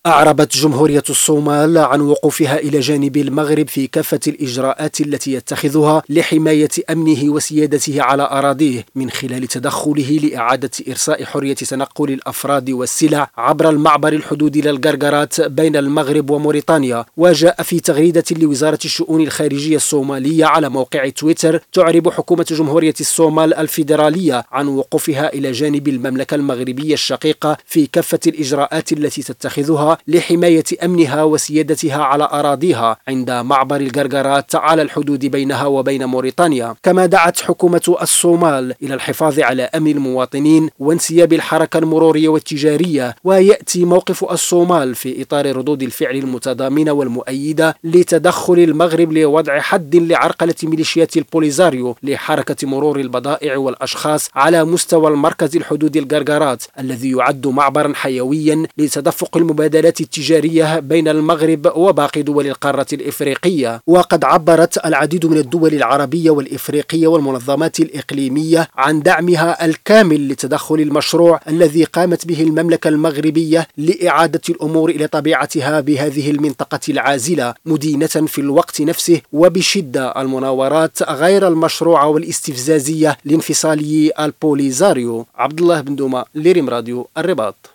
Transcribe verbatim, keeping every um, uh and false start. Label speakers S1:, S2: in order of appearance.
S1: أعربت جمهورية الصومال عن وقوفها إلى جانب المغرب في كافة الإجراءات التي يتخذها لحماية أمنه وسيادته على أراضيه من خلال تدخله لإعادة إرساء حرية تنقل الأفراد والسلع عبر المعبر الحدودي للقرقرات بين المغرب وموريتانيا. وجاء في تغريدة لوزارة الشؤون الخارجية الصومالية على موقع تويتر تعرب حكومة جمهورية الصومال الفيدرالية عن وقوفها إلى جانب المملكة المغربية الشقيقة في كافة الإجراءات التي تتخذها لحماية أمنها وسيادتها على أراضيها عند معبر القرقرات على الحدود بينها وبين موريتانيا. كما دعت حكومة الصومال إلى الحفاظ على أمن المواطنين وانسياب الحركة المرورية والتجارية. ويأتي موقف الصومال في إطار ردود الفعل المتضامنة والمؤيدة لتدخل المغرب لوضع حد لعرقلة ميليشيات البوليزاريو لحركة مرور البضائع والأشخاص على مستوى المركز الحدودي القرقرات الذي يعد معبرا حيويا لتدفق المبادلات التجارية بين المغرب وباقي دول القارة الإفريقية. وقد عبرت العديد من الدول العربية والإفريقية والمنظمات الإقليمية عن دعمها الكامل لتدخل المشروع الذي قامت به المملكة المغربية لإعادة الأمور إلى طبيعتها بهذه المنطقة العازلة، مدينة في الوقت نفسه وبشدة المناورات غير المشروعة والاستفزازية لانفصالي البوليزاريو. عبد الله بن دوما، لريم راديو الرباط.